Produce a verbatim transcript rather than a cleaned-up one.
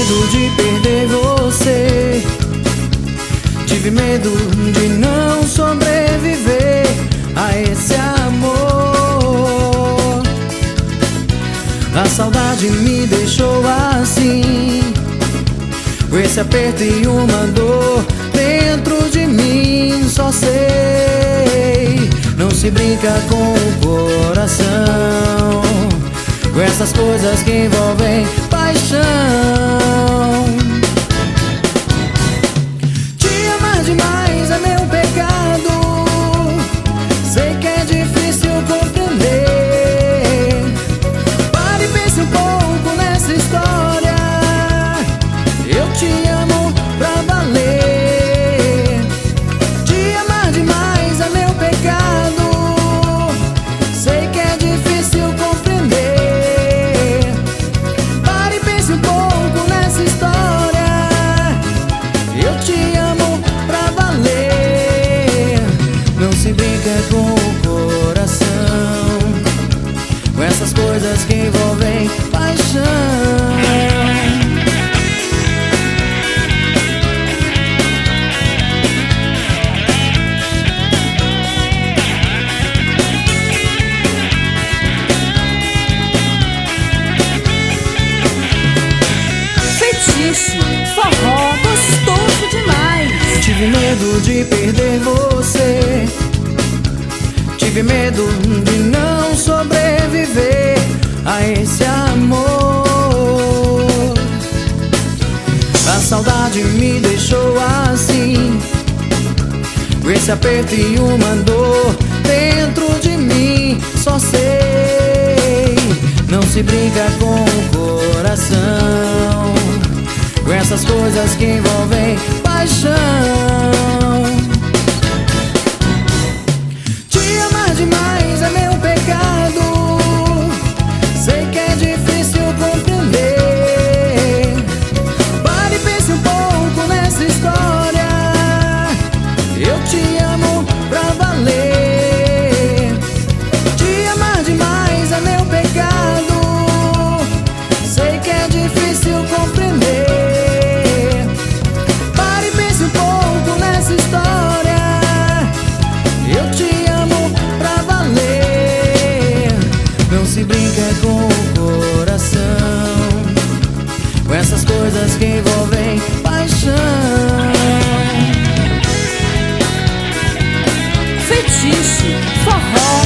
medo de perder você. Tive medo de não sobreviver a esse amor. A saudade me deixou assim, com esse aperto e uma dor dentro de mim. Só sei, não se brinca com o coração, com essas coisas que envolvem paixão. Te amar demais é meu pecado, sei que é difícil compreender. Pare e pense um pouco nessa história, eu te amo pra valer. Te amar demais é meu pecado, sei que é difícil compreender. Pare e pense um pouco nessa história, eu te amo pra valer. Não se brinca com o coração, com essas coisas que envolvem paixão. Forró gostoso demais. Tive medo de perder você, tive medo de não sobreviver a esse amor. A saudade me deixou assim, com esse aperto e uma dor dentro de mim. Só sei, não se brinca com o coração, com essas coisas que envolvem paixão. Te amar demais é meu pecado, sei que é difícil compreender. Pare e pense um pouco nessa história, eu te amo pra valer. Te amar demais é meu pecado, sei que é difícil compreender. Se brinca com o coração, com essas coisas que envolvem paixão. Fetiche, forró